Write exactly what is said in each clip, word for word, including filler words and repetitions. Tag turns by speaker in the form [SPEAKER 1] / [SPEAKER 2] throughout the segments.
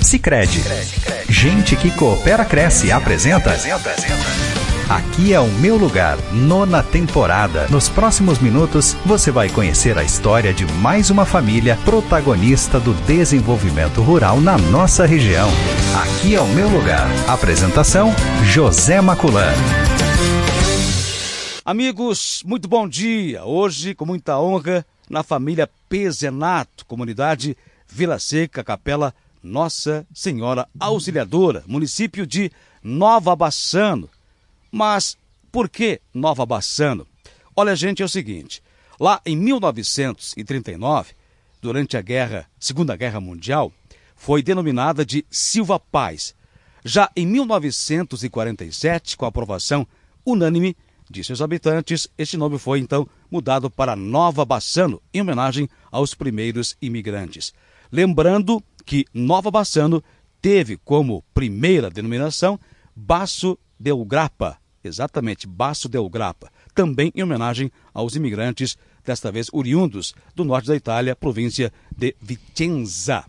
[SPEAKER 1] Sicredi. Gente que coopera, cresce. Apresenta. Aqui é o meu lugar, nona temporada. Nos próximos minutos, você vai conhecer a história de mais uma família protagonista do desenvolvimento rural na nossa região. Aqui é o meu lugar. Apresentação, José Maculan.
[SPEAKER 2] Amigos, muito bom dia. Hoje, com muita honra, na família Pezenato, comunidade Vila Seca, Capela Nossa Senhora Auxiliadora, município de Nova Bassano. Mas por que Nova Bassano? Olha, gente, é o seguinte, lá em mil novecentos e trinta e nove, durante a guerra, Segunda Guerra Mundial, foi denominada de Silva Paz. Já em mil novecentos e quarenta e sete, com a aprovação unânime de seus habitantes, este nome foi então mudado para Nova Bassano, em homenagem aos primeiros imigrantes. Lembrando que Nova Bassano teve como primeira denominação Basso del Grappa, exatamente, Basso del Grappa, também em homenagem aos imigrantes, desta vez oriundos do norte da Itália, província de Vicenza.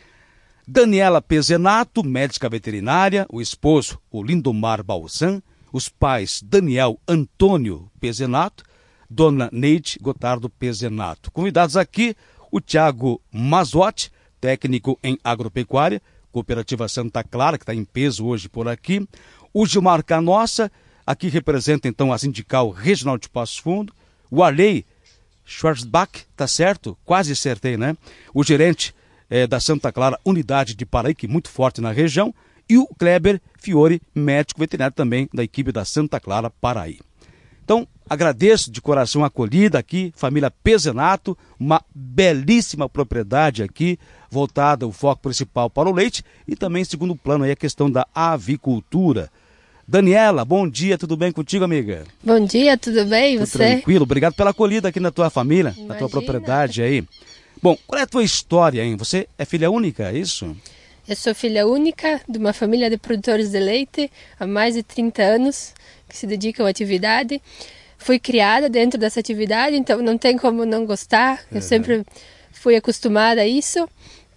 [SPEAKER 2] Daniela Pezenato, médica veterinária, o esposo, o Lindomar Balsan, os pais Daniel Antônio Pezenato, Dona Neide Gotardo Pezenato. Convidados aqui, o Tiago Mazotti, técnico em agropecuária, Cooperativa Santa Clara, que está em peso hoje por aqui, o Gilmar Canossa, aqui representa então a Sindical Regional de Passo Fundo, o Arley Schwarzbach, tá certo? Quase acertei, né? O gerente é, da Santa Clara Unidade de Paraí, que é muito forte na região, e o Kleber Fiore, médico veterinário também da equipe da Santa Clara Paraí. Então, agradeço de coração a acolhida aqui, família Pezenato, uma belíssima propriedade aqui, voltada o foco principal para o leite e também, em segundo plano, aí a questão da avicultura. Daniela, bom dia, tudo bem contigo, amiga?
[SPEAKER 3] Bom dia, tudo bem, e
[SPEAKER 2] tudo
[SPEAKER 3] você?
[SPEAKER 2] Tranquilo, obrigado pela acolhida aqui na tua família,
[SPEAKER 3] Imagina.
[SPEAKER 2] na tua propriedade aí. Bom, qual é a tua história, hein? Você é filha única, é isso?
[SPEAKER 3] Eu sou filha única de uma família de produtores de leite há mais de trinta anos, que se dedicam à atividade. Fui criada dentro dessa atividade, então não tem como não gostar. Eu uhum. sempre fui acostumada a isso.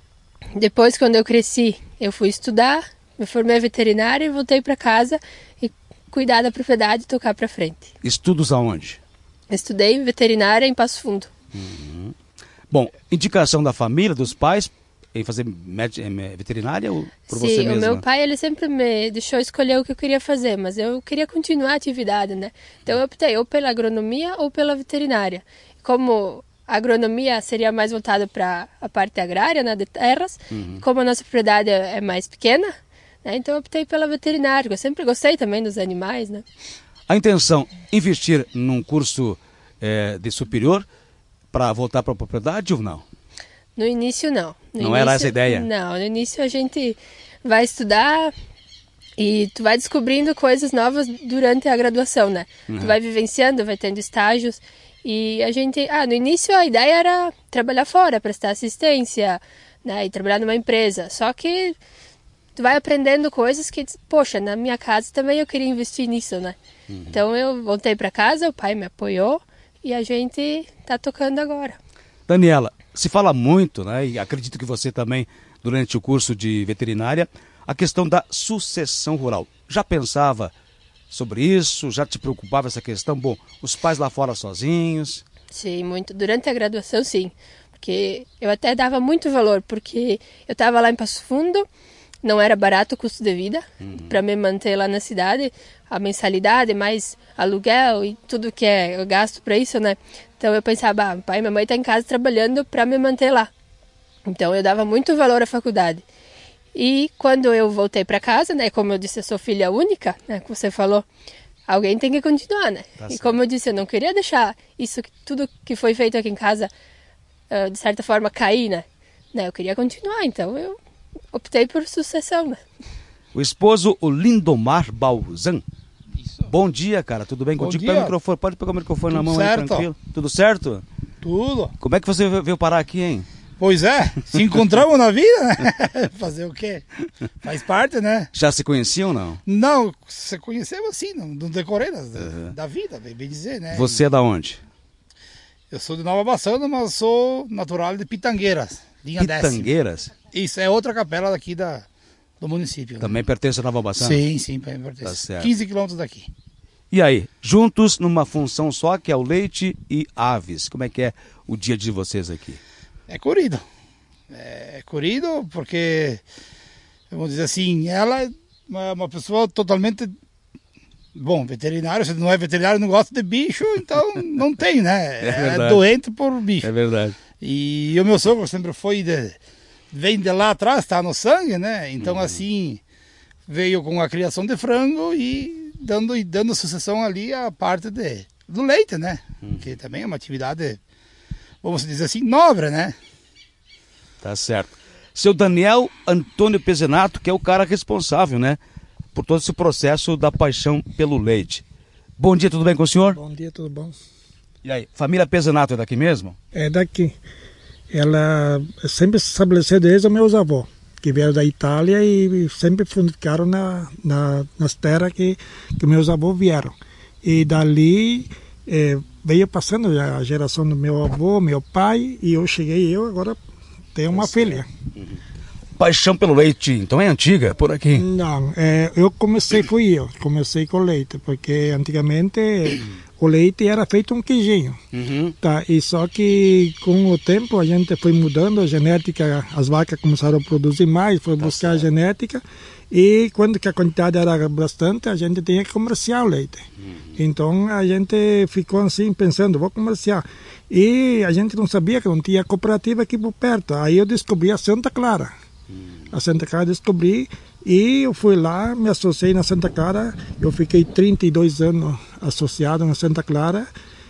[SPEAKER 3] Depois, quando eu cresci, eu fui estudar, me formei veterinária e voltei para casa e cuidar da propriedade e tocar para frente.
[SPEAKER 2] Estudos aonde?
[SPEAKER 3] Estudei em veterinária em Passo Fundo.
[SPEAKER 2] Uhum. Bom, indicação da família, dos pais, em fazer veterinária ou por
[SPEAKER 3] Sim,
[SPEAKER 2] você mesma?
[SPEAKER 3] O meu pai, ele sempre me deixou escolher o que eu queria fazer, mas eu queria continuar a atividade, né? Então eu optei ou pela agronomia ou pela veterinária. Como a agronomia seria mais voltada para a parte agrária, né, de terras, uhum. como a nossa propriedade é mais pequena, né, então eu optei pela veterinária. Eu sempre gostei também dos animais, né?
[SPEAKER 2] A intenção, investir num curso é, de superior para voltar para a propriedade ou não?
[SPEAKER 3] No início, não. No
[SPEAKER 2] não
[SPEAKER 3] início,
[SPEAKER 2] era essa a ideia?
[SPEAKER 3] Não, no início a gente vai estudar e tu vai descobrindo coisas novas durante a graduação, né? Uhum. Tu vai vivenciando, vai tendo estágios e a gente... Ah, no início a ideia era trabalhar fora, prestar assistência, né? E trabalhar numa empresa. Só que tu vai aprendendo coisas que, poxa, na minha casa também eu queria investir nisso, né? Uhum. Então eu voltei para casa, o pai me apoiou e a gente tá tocando agora.
[SPEAKER 2] Daniela, se fala muito, né, e acredito que você também, durante o curso de veterinária, a questão da sucessão rural. Já pensava sobre isso? Já te preocupava essa questão? Bom, os pais lá fora sozinhos?
[SPEAKER 3] Sim, muito. Durante a graduação, sim. Porque eu até dava muito valor, porque eu estava lá em Passo Fundo, não era barato o custo de vida, uhum. para me manter lá na cidade, a mensalidade, mais aluguel e tudo que é eu gasto para isso, né? Então eu pensava, ah, pai e minha mãe estão em casa trabalhando para me manter lá. Então eu dava muito valor à faculdade. E quando eu voltei para casa, né, como eu disse, eu sou filha única, né, como você falou, alguém tem que continuar, né? Tá e certo. Como eu disse, eu não queria deixar isso, tudo que foi feito aqui em casa, uh, de certa forma, cair, né? né? Eu queria continuar, então eu optei por sucessão, né?
[SPEAKER 2] O esposo, o Lindomar Balsan. Isso. Bom dia, cara. Tudo bem
[SPEAKER 4] Bom
[SPEAKER 2] contigo?
[SPEAKER 4] Dia.
[SPEAKER 2] Pega o microfone, pode pegar o microfone
[SPEAKER 4] Tudo
[SPEAKER 2] na mão
[SPEAKER 4] certo.
[SPEAKER 2] aí, tranquilo. Tudo certo?
[SPEAKER 4] Tudo.
[SPEAKER 2] Como é que você veio parar aqui, hein?
[SPEAKER 4] Pois é, se encontramos na vida, né? Fazer o quê? Faz parte, né?
[SPEAKER 2] Já se conheciam ou não?
[SPEAKER 4] Não, se conhecemos assim, no, no decorrer da,
[SPEAKER 2] uhum.
[SPEAKER 4] da vida, bem dizer, né?
[SPEAKER 2] Você é da onde?
[SPEAKER 4] Eu sou de Nova Bassano, mas sou natural de Pitangueiras, linha décima.
[SPEAKER 2] Pitangueiras?
[SPEAKER 4] Isso, é outra capela daqui da, do município.
[SPEAKER 2] Também né? pertence a Nova Baçã?
[SPEAKER 4] Sim, sim, pertence.
[SPEAKER 2] Tá certo.
[SPEAKER 4] quinze quilômetros daqui.
[SPEAKER 2] E aí, juntos numa função só, que é o leite e aves. Como é que é o dia de vocês aqui?
[SPEAKER 4] É corrido. É corrido porque, vamos dizer assim, ela é uma, uma pessoa totalmente... Bom, veterinário, se não é veterinário, não gosta de bicho, então não tem, né?
[SPEAKER 2] É,
[SPEAKER 4] é doente por bicho.
[SPEAKER 2] É verdade.
[SPEAKER 4] E o meu sogro sempre foi, de, vem de lá atrás, está no sangue, né? Então uhum. assim, veio com a criação de frango e dando, e dando sucessão ali a parte de, do leite, né? Uhum. Que também é uma atividade, vamos dizer assim, nobre, né?
[SPEAKER 2] Tá certo. Seu Daniel Antônio Pezenato, que é o cara responsável, né? Por todo esse processo da paixão pelo leite. Bom dia, tudo bem com o senhor?
[SPEAKER 5] Bom dia, tudo bom.
[SPEAKER 2] E aí, família Pezenato é daqui mesmo?
[SPEAKER 5] É daqui. Ela sempre se estabeleceu desde os meus avós, que vieram da Itália e sempre ficaram na, na, nas terras que, que meus avós vieram. E dali é, veio passando a geração do meu avô, meu pai, e eu cheguei, eu agora tenho uma filha.
[SPEAKER 2] Uhum. Paixão pelo leite, então é antiga por aqui?
[SPEAKER 5] Não, é, eu comecei, fui eu, comecei com leite, porque antigamente o leite era feito um queijinho, uhum. tá? E só que com o tempo a gente foi mudando a genética, as vacas começaram a produzir mais, foi tá buscar certo. a genética, e quando que a quantidade era bastante, a gente tinha que comerciar o leite. Uhum. Então a gente ficou assim pensando, vou comerciar. E a gente não sabia que não tinha cooperativa aqui por perto, aí eu descobri a Santa Clara. A Santa Clara descobri e eu fui lá, me associei na Santa Clara. Eu fiquei trinta e dois anos associado na Santa Clara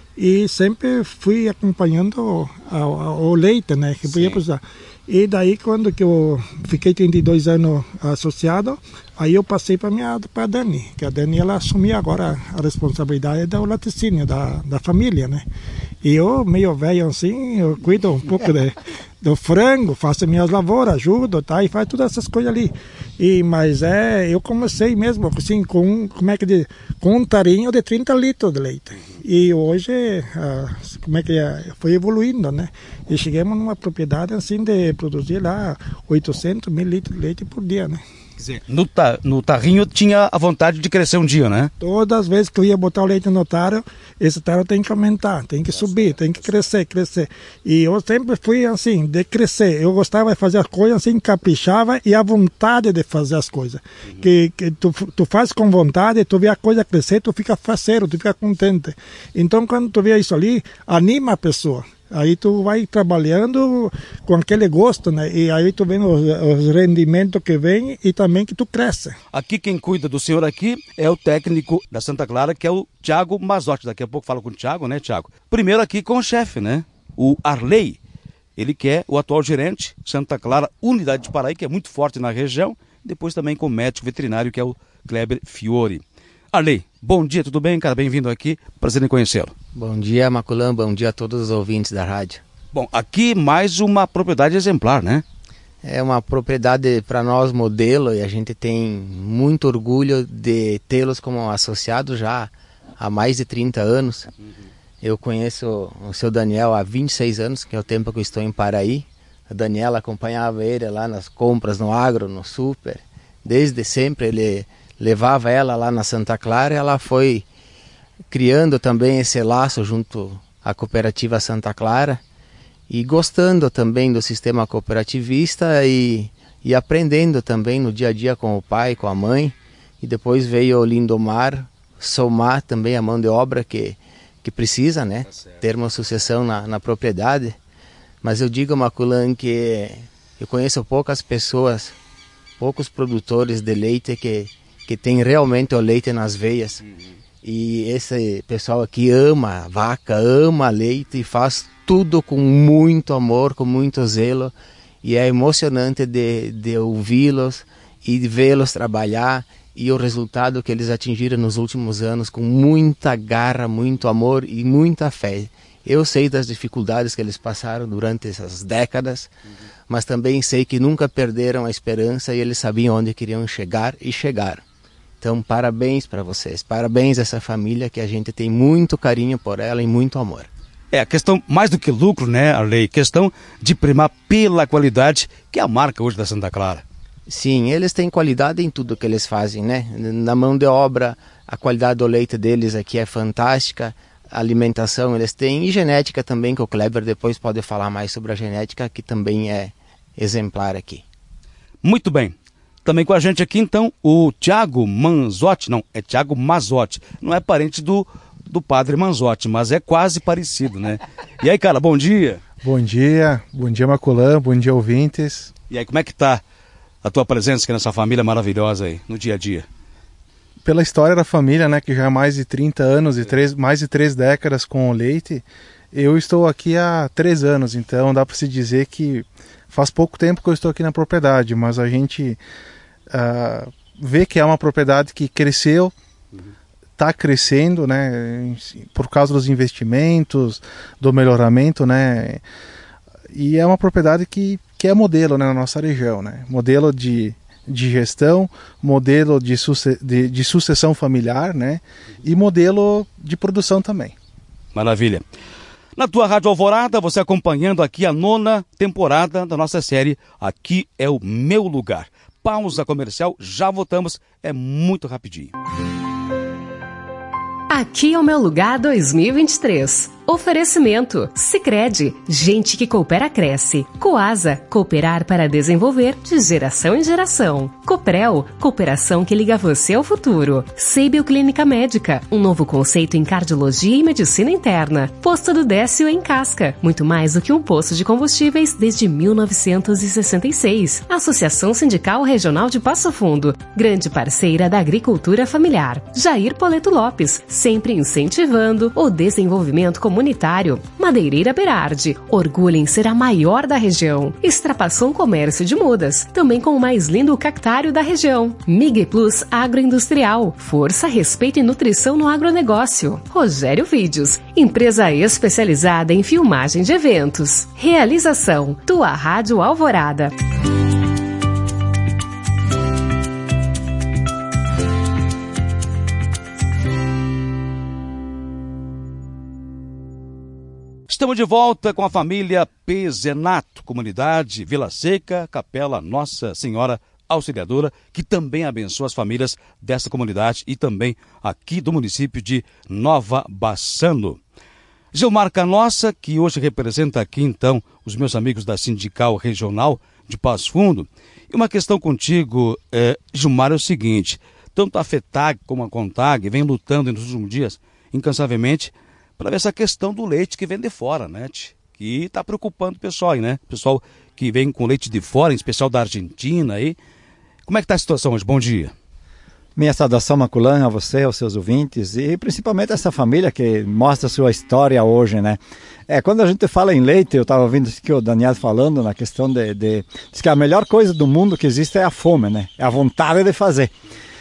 [SPEAKER 5] e sempre fui acompanhando o, o, o leite, né, que podia precisar. E daí quando que eu fiquei trinta e dois anos associado, aí eu passei para minha para a Dani, que a Dani ela assumiu agora a responsabilidade do laticínio da, da família, né? E eu meio velho assim, eu cuido um pouco de do frango, faço minhas lavouras, ajudo, tá? E faz todas essas coisas ali. E, mas é, eu comecei mesmo, assim, com, como é que diz, com um tarinho de trinta litros de leite. E hoje, ah, como é que é, foi evoluindo, né? E chegamos numa propriedade, assim, de produzir lá oitocentos mil litros de leite por dia, né?
[SPEAKER 2] Quer dizer, no, ta, no tarrinho tinha a vontade de crescer um dia, né?
[SPEAKER 5] Todas as vezes que eu ia botar o leite no tarro, esse tarro tem que aumentar, tem que subir, tem que crescer, crescer. E eu sempre fui assim, de crescer. Eu gostava de fazer as coisas assim, caprichava e a vontade de fazer as coisas. Uhum. Que, que tu, tu faz com vontade, tu vê a coisa crescer, tu fica faceiro, tu fica contente. Então quando tu vê isso ali, anima a pessoa. Aí tu vai trabalhando com aquele gosto, né? E aí tu vê os, os rendimentos que vem e também que tu cresce.
[SPEAKER 2] Aqui quem cuida do senhor aqui é o técnico da Santa Clara, que é o Thiago Mazotti. Daqui a pouco falo com o Thiago, né, Thiago? Primeiro aqui com o chefe, né? O Arley. Ele que é o atual gerente Santa Clara, Unidade de Paraí, que é muito forte na região. Depois também com o médico veterinário, que é o Kleber Fiore. Arley, bom dia, tudo bem, cara? Bem-vindo aqui, prazer em conhecê-lo.
[SPEAKER 6] Bom dia, Maculam, bom dia a todos os ouvintes da rádio.
[SPEAKER 2] Bom, aqui mais uma propriedade exemplar, né?
[SPEAKER 6] É uma propriedade para nós modelo e a gente tem muito orgulho de tê-los como associados já há mais de trinta anos. Uhum. Eu conheço o seu Daniel há vinte e seis anos, que é o tempo que eu estou em Paraí. A Daniela acompanhava ele lá nas compras no agro, no super. Desde sempre ele levava ela lá na Santa Clara e ela foi criando também esse laço junto à cooperativa Santa Clara e gostando também do sistema cooperativista e, e aprendendo também no dia a dia com o pai, com a mãe. E depois veio o Lindomar somar também a mão de obra que, que precisa, né? Tá termos sucessão na, na propriedade. Mas eu digo, Maculan, que eu conheço poucas pessoas, poucos produtores de leite que que tem realmente o leite nas veias. Uhum. E esse pessoal aqui ama vaca, ama leite e faz tudo com muito amor, com muito zelo. E é emocionante de, de ouvi-los e de vê-los trabalhar e o resultado que eles atingiram nos últimos anos com muita garra, muito amor e muita fé. Eu sei das dificuldades que eles passaram durante essas décadas, uhum. mas também sei que nunca perderam a esperança e eles sabiam onde queriam chegar e chegaram. Então, parabéns para vocês, parabéns a essa família que a gente tem muito carinho por ela e muito amor.
[SPEAKER 2] É, a questão mais do que lucro, né, Arley? Questão de primar pela qualidade, que é a marca hoje da Santa Clara.
[SPEAKER 6] Sim, eles têm qualidade em tudo que eles fazem, né? Na mão de obra, a qualidade do leite deles aqui é fantástica, a alimentação eles têm, e genética também, que o Kleber depois pode falar mais sobre a genética, que também é exemplar aqui.
[SPEAKER 2] Muito bem. Também com a gente aqui, então, o Tiago Manzotti, não, é Tiago Mazotti, não é parente do, do padre Manzotti, mas é quase parecido, né? E aí, cara, bom dia.
[SPEAKER 7] Bom dia, bom dia Maculã, bom dia ouvintes.
[SPEAKER 2] E aí, como é que tá a tua presença aqui nessa família maravilhosa aí, no dia a dia?
[SPEAKER 7] Pela história da família, né, que já há mais de trinta anos e três, mais de três décadas com o leite, eu estou aqui há três anos, então dá para se dizer que faz pouco tempo que eu estou aqui na propriedade, mas a gente uh, vê que é uma propriedade que cresceu, está crescendo, né, por causa dos investimentos, do melhoramento, né, e é uma propriedade que, que é modelo, né, na nossa região, né, modelo de, de gestão, modelo de, suce, de, de sucessão familiar, né, e modelo de produção também.
[SPEAKER 2] Maravilha. Na tua Rádio Alvorada, você acompanhando aqui a nona temporada da nossa série Aqui é o Meu Lugar. Pausa comercial, já voltamos, é muito rapidinho.
[SPEAKER 8] Aqui é o Meu Lugar dois mil e vinte e três. Oferecimento: Sicredi, gente que coopera cresce. Coasa, cooperar para desenvolver de geração em geração. Coprel, cooperação que liga você ao futuro. Seibel Clínica Médica, um novo conceito em cardiologia e medicina interna. Posto do Décio em Casca, muito mais do que um posto de combustíveis desde mil novecentos e sessenta e seis. Associação Sindical Regional de Passo Fundo, grande parceira da agricultura familiar. Jair Poleto Lopes, sempre incentivando o desenvolvimento comunitário. Madeireira Berardi, orgulho em ser a maior da região. Extrapassão Comércio de Mudas, também com o mais lindo cactário da região. Mig Plus Agroindustrial, força, respeito e nutrição no agronegócio. Rogério Vídeos, empresa especializada em filmagem de eventos. Realização: Tua Rádio Alvorada.
[SPEAKER 2] Estamos de volta com a família Pezenato, comunidade Vila Seca, Capela Nossa Senhora Auxiliadora, que também abençoa as famílias dessa comunidade e também aqui do município de Nova Bassano. Gilmar Canossa, que hoje representa aqui então os meus amigos da Sindical Regional de Passo Fundo. E uma questão contigo, é, Gilmar, é o seguinte: tanto a FETAG como a CONTAG vem lutando nos últimos dias incansavelmente para ver essa questão do leite que vem de fora, né? Que está preocupando o pessoal aí, né? O pessoal que vem com leite de fora, em especial da Argentina aí. Como é que está a situação hoje? Bom dia.
[SPEAKER 9] Minha saudação, Maculã, a você, aos seus ouvintes e principalmente essa família que mostra a sua história hoje, né? É, quando a gente fala em leite, eu estava ouvindo aqui o Daniel falando na questão de, de... Diz que a melhor coisa do mundo que existe é a fome, né? É a vontade de fazer.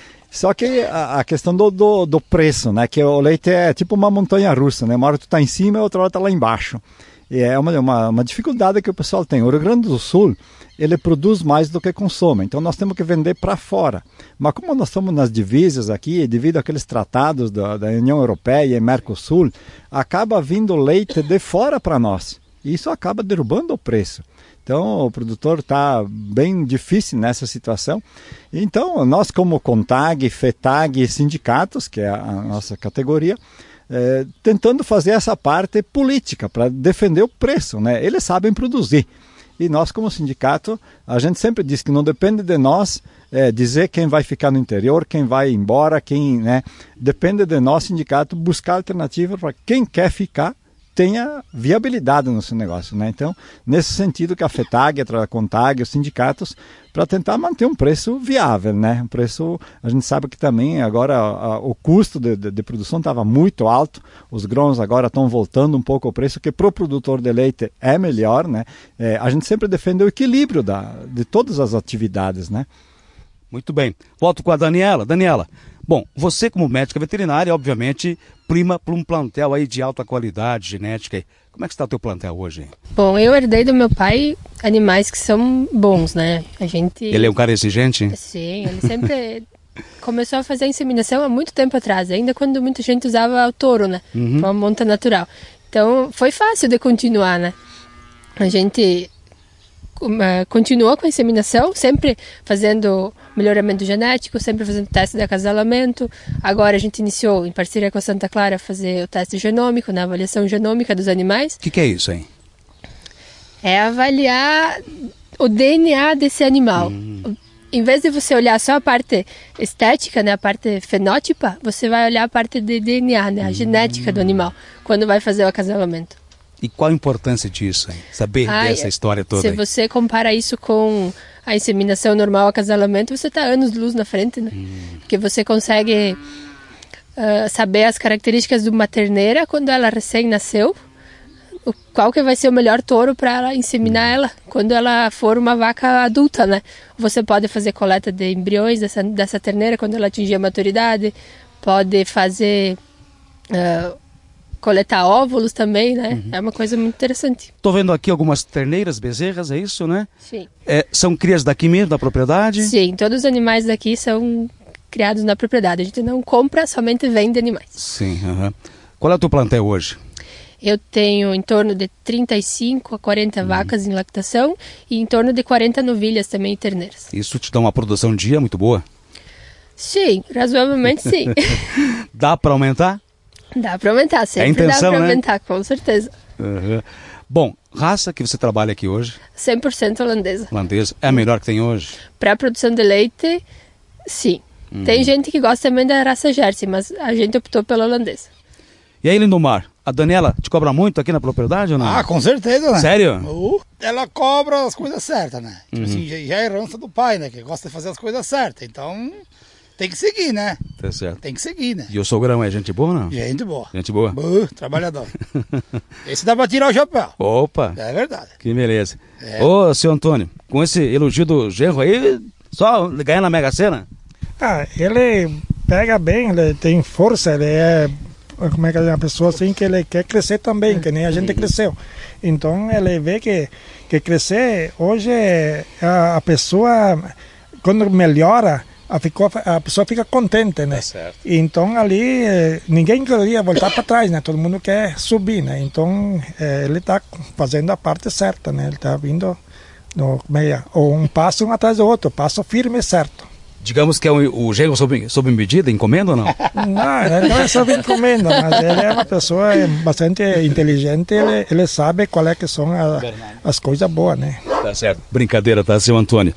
[SPEAKER 9] Só que a, a questão do, do, do preço, né? Que o leite é tipo uma montanha russa, né? Uma hora tu tá em cima e outra hora tá lá embaixo. E é uma, uma, uma dificuldade que o pessoal tem. O Rio Grande do Sul, ele produz mais do que consome. Então nós temos que vender para fora. Mas como nós estamos nas divisas aqui, devido àqueles tratados da, da União Europeia e Mercosul, acaba vindo leite de fora para nós. E isso acaba derrubando o preço. Então o produtor está bem difícil nessa situação. Então nós como CONTAG, FETAG e sindicatos, que é a nossa categoria, é, tentando fazer essa parte política para defender o preço, né? Eles sabem produzir. E nós como sindicato, a gente sempre diz que não depende de nós é, dizer quem vai ficar no interior, quem vai embora, quem, né? Depende de nós, sindicato, buscar alternativa para quem quer ficar tenha viabilidade no seu negócio, né? Então, nesse sentido que a FETAG, a CONTAG, os sindicatos, para tentar manter um preço viável, né? Um preço, a gente sabe que também agora a, o custo de, de, de produção estava muito alto, os grãos agora estão voltando um pouco ao preço, que para o produtor de leite é melhor, né? É, a gente sempre defende o equilíbrio da, de todas as atividades, né?
[SPEAKER 2] Muito bem. Volto com a Daniela. Daniela, bom, você como médica veterinária, obviamente, prima para um plantel aí de alta qualidade genética. Como é que está o teu plantel hoje?
[SPEAKER 3] Bom, eu herdei do meu pai animais que são bons, né? A gente...
[SPEAKER 2] Ele é um cara exigente?
[SPEAKER 3] Sim, ele sempre começou a fazer a inseminação há muito tempo atrás, ainda quando muita gente usava o touro, né? Uhum. Uma monta natural. Então, foi fácil de continuar, né? A gente uh, continuou com a inseminação, sempre fazendo melhoramento genético, sempre fazendo teste de acasalamento. Agora a gente iniciou, em parceria com a Santa Clara, a fazer o teste genômico, na avaliação genômica dos animais.
[SPEAKER 2] O que, que é isso, hein?
[SPEAKER 3] É avaliar o D N A desse animal. Hum. Em vez de você olhar só a parte estética, né, a parte fenótipa, você vai olhar a parte de D N A, né, a hum. genética do animal, quando vai fazer o acasalamento.
[SPEAKER 2] E qual a importância disso, hein? Saber Ai, dessa história toda? Se
[SPEAKER 3] aí. Você compara isso com a inseminação normal, o acasalamento, você está anos de luz na frente, né? Hum. Porque você consegue uh, saber as características de uma terneira quando ela recém nasceu, o, qual que vai ser o melhor touro para ela inseminar hum. ela quando ela for uma vaca adulta, né? Você pode fazer coleta de embriões dessa, dessa terneira quando ela atingir a maturidade, pode fazer... Uh, coletar óvulos também, né? Uhum. É uma coisa muito interessante.
[SPEAKER 2] Estou vendo aqui algumas terneiras, bezerras, é isso, né?
[SPEAKER 3] Sim.
[SPEAKER 2] É, são crias daqui mesmo, da propriedade?
[SPEAKER 3] Sim, todos os animais daqui são criados na propriedade. A gente não compra, somente vende animais.
[SPEAKER 2] Sim, uhum. Qual é o teu plantel hoje?
[SPEAKER 3] Eu tenho em torno de trinta e cinco a quarenta uhum. vacas em lactação e em torno de quarenta novilhas também terneiras.
[SPEAKER 2] Isso te dá uma produção dia muito boa?
[SPEAKER 3] Sim, razoavelmente sim.
[SPEAKER 2] Dá para aumentar?
[SPEAKER 3] Dá para aumentar, sempre
[SPEAKER 2] é intenção,
[SPEAKER 3] dá para
[SPEAKER 2] né?
[SPEAKER 3] aumentar, com certeza.
[SPEAKER 2] Uhum. Bom, raça que você trabalha aqui hoje?
[SPEAKER 3] cem por cento holandesa.
[SPEAKER 2] Holandesa. É a melhor que tem hoje?
[SPEAKER 3] Para a produção de leite, sim. Uhum. Tem gente que gosta também da raça Jersey, mas a gente optou pela holandesa.
[SPEAKER 2] E aí, Lindomar, a Daniela te cobra muito aqui na propriedade ou não?
[SPEAKER 4] Ah, com certeza, né?
[SPEAKER 2] Sério?
[SPEAKER 4] Uh, ela cobra as coisas certas, né? Tipo
[SPEAKER 2] Uhum.
[SPEAKER 4] assim, já, já é herança do pai, né? Que gosta de fazer as coisas certas. Então... tem que seguir, né?
[SPEAKER 2] Tá certo.
[SPEAKER 4] Tem que seguir, né?
[SPEAKER 2] E o sogrão é gente boa ou não?
[SPEAKER 4] Gente boa.
[SPEAKER 2] Gente boa?
[SPEAKER 4] Boa, trabalhador. Esse dá pra tirar o chapéu.
[SPEAKER 2] Opa!
[SPEAKER 4] É verdade.
[SPEAKER 2] Que beleza.
[SPEAKER 4] É.
[SPEAKER 2] Ô, seu Antônio, com esse elogio do genro aí, só ganhar na Mega Sena?
[SPEAKER 5] Ah, ele pega bem, ele tem força, ele é... como é que é uma pessoa assim que ele quer crescer também, que nem a gente cresceu. Então ele vê que, que crescer, hoje a, a pessoa, quando melhora, A, ficou, a pessoa fica contente, né?
[SPEAKER 2] Tá certo.
[SPEAKER 5] Então ali ninguém queria voltar para trás, né? Todo mundo quer subir, né? Então é, ele está fazendo a parte certa, né? Ele está vindo no meia, ou um passo um atrás do outro, passo firme e certo.
[SPEAKER 2] Digamos que é o, o genro sob, sob medida, encomenda ou não?
[SPEAKER 5] Não, ele não é sob encomenda, mas ele é uma pessoa bastante inteligente, ele, ele sabe qual é que são a, as coisas boas, né?
[SPEAKER 2] Tá certo. Brincadeira, tá, seu Antônio?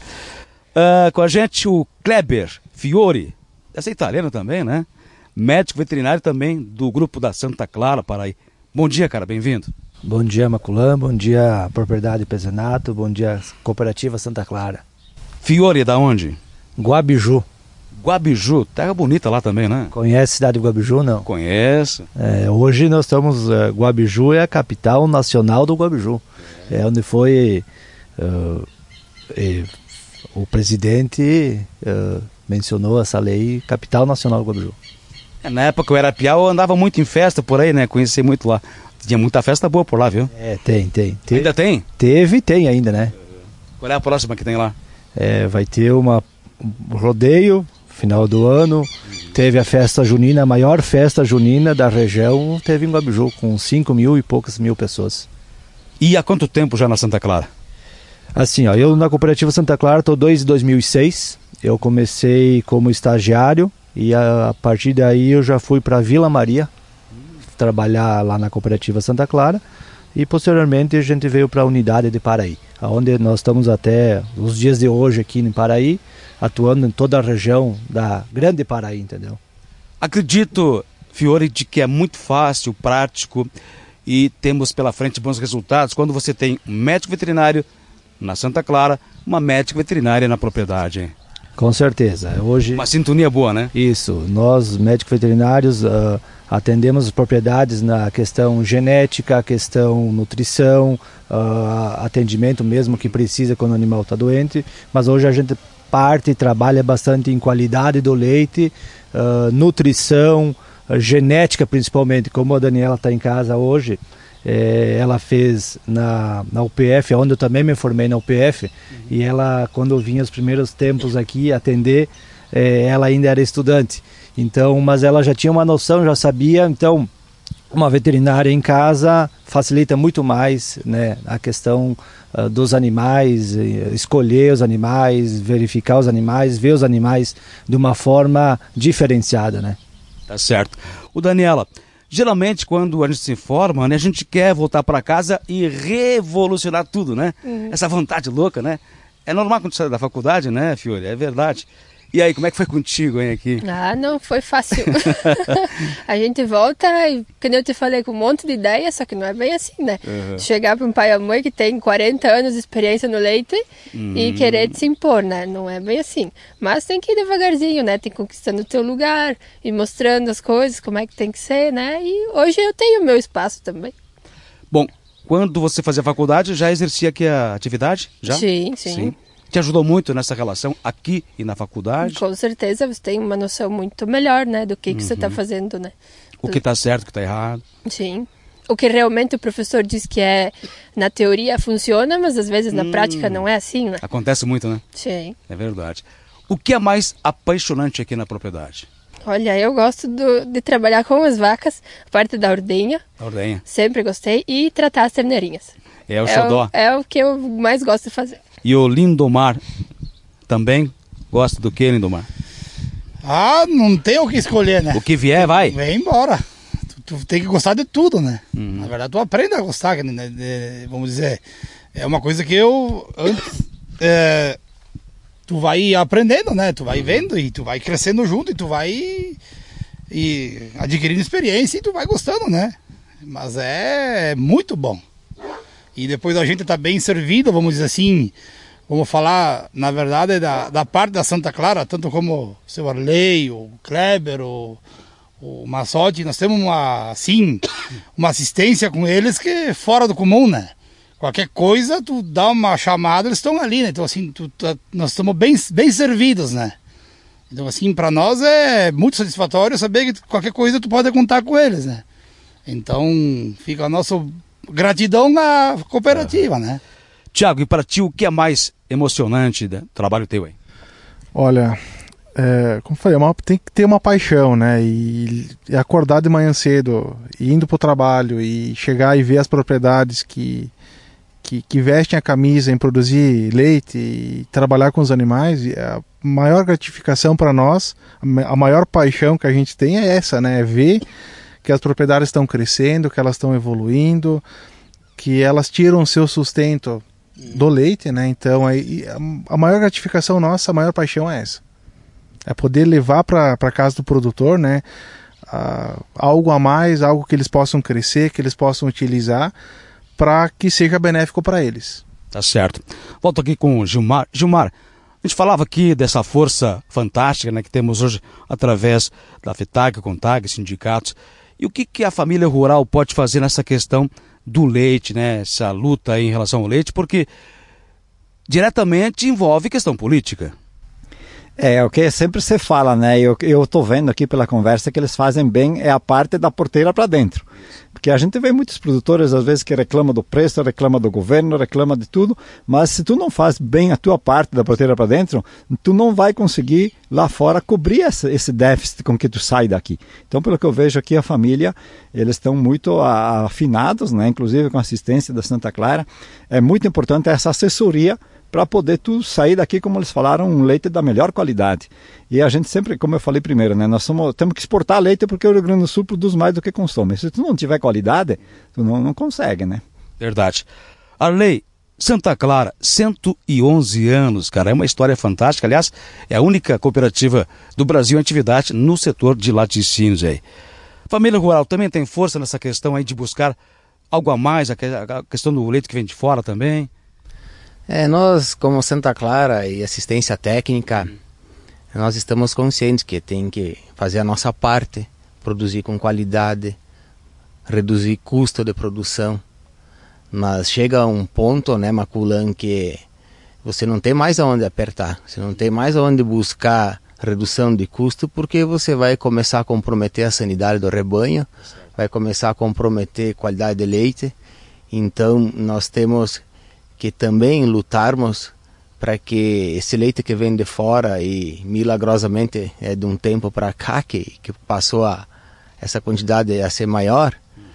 [SPEAKER 2] Uh, com a gente o Kleber Fiore, essa é italiana também, né? Médico veterinário também do grupo da Santa Clara, Paraí. Bom dia, cara, bem-vindo.
[SPEAKER 10] Bom dia, Maculã, bom dia, Propriedade Pezenato, bom dia, Cooperativa Santa Clara.
[SPEAKER 2] Fiore, da onde?
[SPEAKER 10] Guabiju.
[SPEAKER 2] Guabiju, terra bonita lá também, né?
[SPEAKER 10] Conhece a cidade de Guabiju, não?
[SPEAKER 2] Conheço.
[SPEAKER 10] É, hoje nós estamos, uh, Guabiju é a capital nacional do Guabiju. É, é onde foi... Uh, e, o presidente uh, mencionou essa lei, capital nacional do Guabiju.
[SPEAKER 2] É, na época que eu era piau, eu andava muito em festa por aí, né? Conheci muito lá. Tinha muita festa boa por lá, viu?
[SPEAKER 10] É, tem, tem. Te...
[SPEAKER 2] Ainda tem?
[SPEAKER 10] Teve e tem ainda, né?
[SPEAKER 2] Qual é a próxima que tem lá?
[SPEAKER 10] É, vai ter uma um rodeio, final do ano. Teve a festa junina, a maior festa junina da região, teve em Guabiju, com cinco mil e poucas mil pessoas.
[SPEAKER 2] E há quanto tempo já na Santa Clara?
[SPEAKER 10] Assim, ó, eu na Cooperativa Santa Clara estou desde dois mil e seis. Eu comecei como estagiário e a, a partir daí eu já fui para Vila Maria trabalhar lá na Cooperativa Santa Clara e posteriormente a gente veio para a unidade de Paraí, onde nós estamos até os dias de hoje aqui em Paraí, atuando em toda a região da Grande Paraí, entendeu?
[SPEAKER 2] Acredito, Fiore, de que é muito fácil, prático e temos pela frente bons resultados quando você tem um médico veterinário na Santa Clara, uma médica veterinária na propriedade, hein?
[SPEAKER 10] Com certeza. Hoje...
[SPEAKER 2] uma sintonia boa, né?
[SPEAKER 10] Isso. Nós, médicos veterinários, uh, atendemos as propriedades na questão genética, questão nutrição, uh, atendimento mesmo que precisa quando o animal está doente, mas hoje a gente parte e trabalha bastante em qualidade do leite, uh, nutrição, uh, genética principalmente, como a Daniela está em casa hoje. É, ela fez na, na U P F, onde eu também me formei na U P F, uhum. E ela, quando eu vinha os primeiros tempos aqui atender, é, ela ainda era estudante, então, mas ela já tinha uma noção, já sabia, então uma veterinária em casa facilita muito mais, né, a questão uh, dos animais, escolher os animais, verificar os animais, ver os animais de uma forma diferenciada, né?
[SPEAKER 2] Tá certo. O Daniela, geralmente quando a gente se informa, né, a gente quer voltar para casa e revolucionar tudo, né? Uhum. Essa vontade louca, né? É normal quando você sai da faculdade, né, Fiore? É verdade. E aí, como é que foi contigo, hein, aqui?
[SPEAKER 3] Ah, não foi fácil. A gente volta e, como eu te falei, com um monte de ideia, só que não é bem assim, né? Uhum. Chegar para um pai e mãe que tem quarenta anos de experiência no leite uhum. e querer te impor, né? Não é bem assim. Mas tem que ir devagarzinho, né? Tem que ir conquistando o teu lugar e mostrando as coisas, como é que tem que ser, né? E hoje eu tenho o meu espaço também.
[SPEAKER 2] Bom, quando você fazia faculdade, já exercia aqui a atividade? Já?
[SPEAKER 3] Sim, sim. sim.
[SPEAKER 2] Te ajudou muito nessa relação aqui e na faculdade?
[SPEAKER 3] Com certeza, você tem uma noção muito melhor, né, do que, que uhum. você está fazendo, né?
[SPEAKER 2] O que está certo, o que está errado.
[SPEAKER 3] Sim. O que realmente o professor diz que é, na teoria funciona, mas às vezes na hum, prática não é assim, né?
[SPEAKER 2] Acontece muito, né?
[SPEAKER 3] Sim.
[SPEAKER 2] É verdade. O que é mais apaixonante aqui na propriedade?
[SPEAKER 3] Olha, eu gosto do, de trabalhar com as vacas, a parte da ordenha.
[SPEAKER 2] A ordenha.
[SPEAKER 3] Sempre gostei. E tratar as terneirinhas.
[SPEAKER 2] É o xodó.
[SPEAKER 3] É, é o que eu mais gosto de fazer.
[SPEAKER 2] E o Lindomar também gosta do que, Lindomar?
[SPEAKER 4] Ah, não tem o que escolher, né?
[SPEAKER 2] O que vier, vai.
[SPEAKER 4] Vem embora. Tu, tu tem que gostar de tudo, né?
[SPEAKER 2] Uhum.
[SPEAKER 4] Na verdade, tu aprende a gostar, né? De, vamos dizer, é uma coisa que eu... Antes, é, tu vai aprendendo, né? Tu vai uhum. vendo e tu vai crescendo junto e tu vai e adquirindo experiência e tu vai gostando, né? Mas é muito bom. E depois a gente tá bem servido, vamos dizer assim, vamos falar, na verdade, da, da parte da Santa Clara, tanto como o seu Arley, o Kleber, o, o Massotti, nós temos uma, assim, uma assistência com eles que é fora do comum, né? Qualquer coisa, tu dá uma chamada, eles estão ali, né? Então, assim, tu, tu, nós estamos bem, bem servidos, né? Então, assim, para nós é muito satisfatório saber que qualquer coisa tu pode contar com eles, né? Então, fica a nossa gratidão na cooperativa, né?
[SPEAKER 2] Tiago, e para ti, o que é mais emocionante do trabalho teu aí?
[SPEAKER 7] Olha, é, como eu falei, uma, tem que ter uma paixão, né? E, e acordar de manhã cedo, e indo para o trabalho e chegar e ver as propriedades que, que, que vestem a camisa em produzir leite e trabalhar com os animais, a maior gratificação para nós, a maior paixão que a gente tem é essa, né? É ver que as propriedades estão crescendo, que elas estão evoluindo, que elas tiram o seu sustento do leite, né? Então aí, a maior gratificação nossa, a maior paixão é essa. É poder levar para a casa do produtor, né? Uh, algo a mais, algo que eles possam crescer, que eles possam utilizar para que seja benéfico para eles.
[SPEAKER 2] Tá certo. Volto aqui com o Gilmar. Gilmar, a gente falava aqui dessa força fantástica, né, que temos hoje através da FETAG, CONTAG, sindicatos. E o que, que a família rural pode fazer nessa questão do leite, né? Essa luta aí em relação ao leite, porque diretamente envolve questão política.
[SPEAKER 9] É, o que sempre se fala, né? Eu, eu tô vendo aqui pela conversa que eles fazem bem é a parte da porteira para dentro. Porque a gente vê muitos produtores, às vezes, que reclamam do preço, reclamam do governo, reclamam de tudo, mas se tu não faz bem a tua parte da porteira para dentro, tu não vai conseguir lá fora cobrir essa, esse déficit com que tu sai daqui. Então, pelo que eu vejo aqui, a família, eles estão muito afinados, né? Inclusive com a assistência da Santa Clara. É muito importante essa assessoria para poder tu sair daqui, como eles falaram, um leite da melhor qualidade. E a gente sempre, como eu falei primeiro, né, nós somos, temos que exportar leite porque o Rio Grande do Sul produz mais do que consome. Se tu não tiver qualidade, tu não, não consegue, né?
[SPEAKER 2] Verdade. Arley, Santa Clara, cento e onze anos, cara, é uma história fantástica. Aliás, é a única cooperativa do Brasil em atividade no setor de laticínios aí. Família rural também tem força nessa questão aí de buscar algo a mais, a questão do leite que vem de fora também?
[SPEAKER 6] É, nós, como Santa Clara e assistência técnica, nós estamos conscientes que tem que fazer a nossa parte, produzir com qualidade, reduzir custo de produção. Mas chega um ponto, né, Maculan, que você não tem mais aonde apertar, você não tem mais aonde buscar redução de custo, porque você vai começar a comprometer a sanidade do rebanho, vai começar a comprometer a qualidade de leite. Então nós temos que também lutarmos para que esse leite que vem de fora e milagrosamente é de um tempo para cá que, que passou a, essa quantidade a ser maior,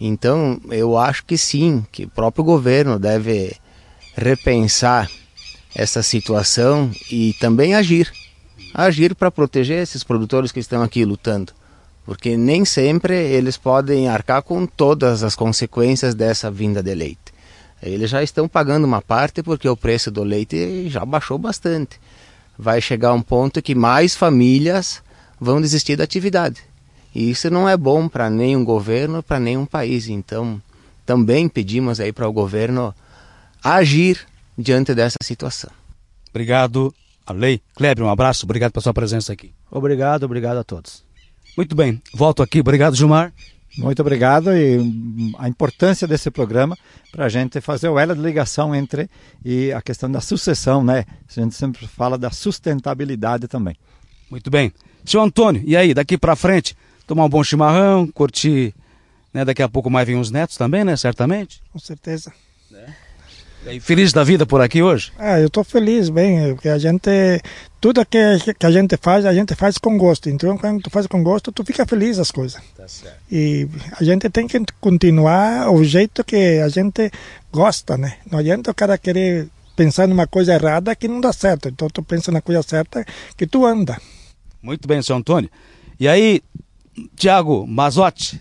[SPEAKER 6] Então, eu acho que sim, que o próprio governo deve repensar essa situação e também agir. Agir para proteger esses produtores que estão aqui lutando. Porque nem sempre eles podem arcar com todas as consequências dessa vinda de leite. Eles já estão pagando uma parte porque o preço do leite já baixou bastante. Vai chegar um ponto que mais famílias vão desistir da atividade. E isso não é bom para nenhum governo, para nenhum país. Então, também pedimos aí para o governo agir diante dessa situação.
[SPEAKER 2] Obrigado, Arley. Kleber, um abraço. Obrigado pela sua presença aqui.
[SPEAKER 10] Obrigado, obrigado a todos.
[SPEAKER 2] Muito bem. Volto aqui. Obrigado, Gilmar.
[SPEAKER 9] Muito obrigado, e a importância desse programa para a gente fazer o elo de ligação entre e a questão da sucessão, né? A gente sempre fala da sustentabilidade também.
[SPEAKER 2] Muito bem. Seu Antônio, e aí, daqui para frente, tomar um bom chimarrão, curtir, né? Daqui a pouco mais vem os netos também, né? Certamente.
[SPEAKER 5] Com certeza.
[SPEAKER 2] É. E aí, feliz da vida por aqui hoje?
[SPEAKER 5] Ah, eu estou feliz, bem, porque a gente, tudo que, que a gente faz, a gente faz com gosto. Então, quando tu faz com gosto, tu fica feliz as coisas.
[SPEAKER 2] Tá certo.
[SPEAKER 5] E a gente tem que continuar o jeito que a gente gosta, né? Não adianta o cara querer pensar numa coisa errada que não dá certo. Então, tu pensa na coisa certa que tu anda.
[SPEAKER 2] Muito bem, seu Antônio. E aí, Tiago Mazotti?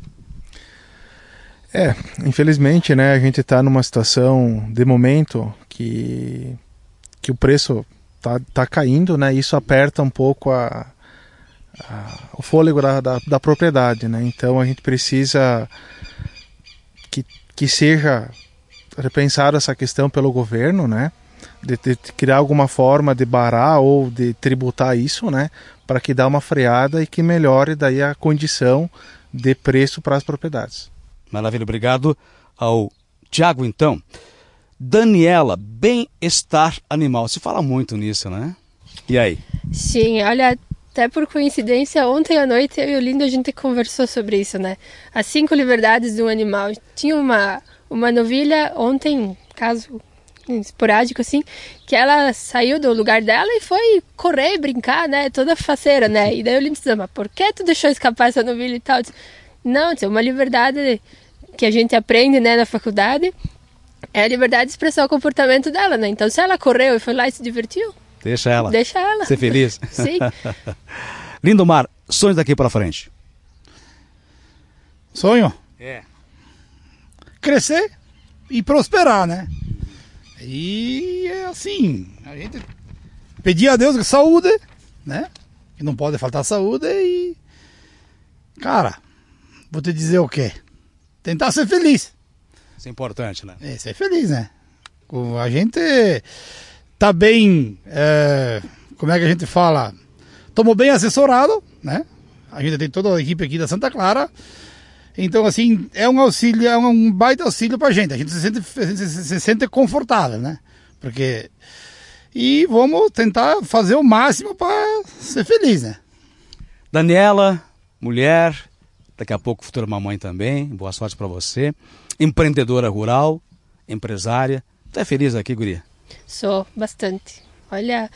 [SPEAKER 7] É, infelizmente, né, a gente está numa situação, de momento, que, que o preço tá, tá caindo, né, isso aperta um pouco a, a, o fôlego da, da, da propriedade, né, então a gente precisa que, que seja repensada essa questão pelo governo, né, de, de criar alguma forma de barar ou de tributar isso, né, para que dê uma freada e que melhore daí a condição de preço para as propriedades.
[SPEAKER 2] Maravilha, obrigado ao Tiago, então. Daniela, bem-estar animal. Se fala muito nisso, né? E aí?
[SPEAKER 3] Sim, olha, até por coincidência, ontem à noite eu e o Lindo a gente conversou sobre isso, né? As cinco liberdades de um animal. Tinha uma, uma novilha ontem, caso esporádico assim, que ela saiu do lugar dela e foi correr e brincar, né? Toda faceira, né? E daí o Lindo disse, mas por que tu deixou escapar essa novilha e tal? Eu disse, não, é uma liberdade que a gente aprende, né, na faculdade, é a liberdade de expressar o comportamento dela, né? Então, se ela correu e foi lá e se divertiu,
[SPEAKER 2] deixa ela.
[SPEAKER 3] Deixa ela.
[SPEAKER 2] Ser feliz.
[SPEAKER 3] Sim.
[SPEAKER 2] Lindomar, sonhos daqui para frente.
[SPEAKER 4] Sonho?
[SPEAKER 2] É.
[SPEAKER 4] Crescer e prosperar, né? E é assim, a gente pedir a Deus saúde, né? Que não pode faltar saúde e... Cara, vou te dizer o quê? Tentar ser feliz.
[SPEAKER 2] Isso é importante, né?
[SPEAKER 4] É, ser feliz, né? A gente tá bem, é, como é que a gente fala? Estamos bem assessorado, né? A gente tem toda a equipe aqui da Santa Clara. Então, assim, é um auxílio, é um baita auxílio pra gente. A gente se sente, se, se sente confortável, né? Porque... E vamos tentar fazer o máximo para ser feliz, né?
[SPEAKER 2] Daniela, mulher... Daqui a pouco futura mamãe também, boa sorte para você. Empreendedora rural, empresária. Tu é feliz aqui, guria?
[SPEAKER 3] Sou, bastante. Olha,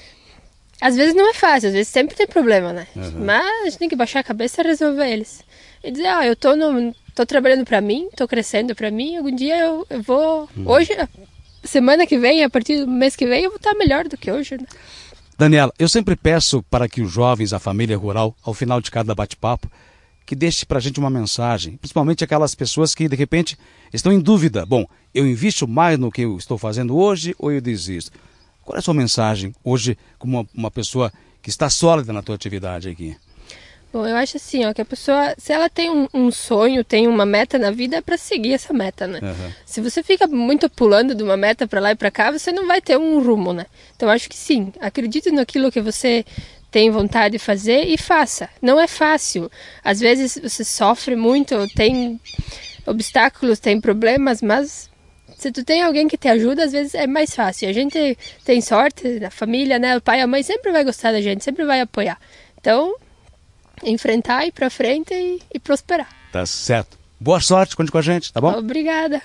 [SPEAKER 3] às vezes não é fácil, às vezes sempre tem problema, né? Uhum. Mas a gente tem que baixar a cabeça e resolver eles. E dizer, ah, eu tô, no, tô trabalhando para mim, tô crescendo para mim, algum dia eu, eu vou... Uhum. Hoje, semana que vem, a partir do mês que vem, eu vou estar melhor do que hoje, né?
[SPEAKER 2] Daniela, eu sempre peço para que os jovens, a família rural, ao final de cada bate-papo, que deixe para a gente uma mensagem, principalmente aquelas pessoas que, de repente, estão em dúvida. Bom, eu invisto mais no que eu estou fazendo hoje ou eu desisto? Qual é a sua mensagem hoje como uma, uma pessoa que está sólida na tua atividade aqui?
[SPEAKER 3] Bom, eu acho assim, ó, que a pessoa, se ela tem um, um sonho, tem uma meta na vida, é para seguir essa meta, né? Uhum. Se você fica muito pulando de uma meta para lá e para cá, você não vai ter um rumo, né? Então, eu acho que sim, acredite naquilo que você... tem vontade de fazer e faça. Não é fácil. Às vezes você sofre muito, tem obstáculos, tem problemas, mas se tu tem alguém que te ajuda, às vezes é mais fácil. A gente tem sorte, a família, né? O pai e a mãe sempre vai gostar da gente, sempre vai apoiar. Então, enfrentar, ir pra frente e, e prosperar.
[SPEAKER 2] Tá certo. Boa sorte, conte com a gente, tá bom?
[SPEAKER 3] Obrigada.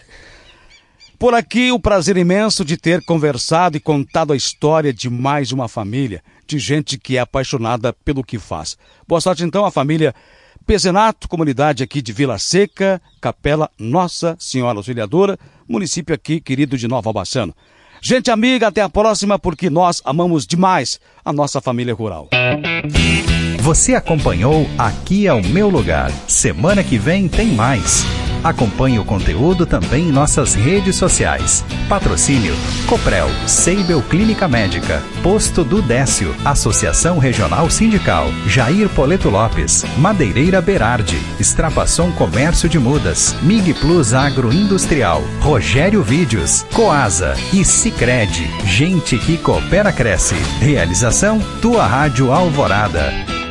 [SPEAKER 2] Por aqui, o prazer imenso de ter conversado e contado a história de mais uma família, de gente que é apaixonada pelo que faz. Boa sorte então à família Pezenato, comunidade aqui de Vila Seca, Capela Nossa Senhora Auxiliadora, município aqui querido de Nova Bassano. Gente amiga, até a próxima, porque nós amamos demais a nossa família rural.
[SPEAKER 1] Você acompanhou Aqui é o Meu Lugar. Semana que vem tem mais. Acompanhe o conteúdo também em nossas redes sociais. Patrocínio Coprel, Seibel Clínica Médica, Posto do Décio, Associação Regional Sindical, Jair Poleto Lopes, Madeireira Berardi, Extrapação Comércio de Mudas, Mig Plus Agroindustrial, Rogério Vídeos, Coasa e Sicredi. Gente que coopera cresce. Realização Tua Rádio Alvorada.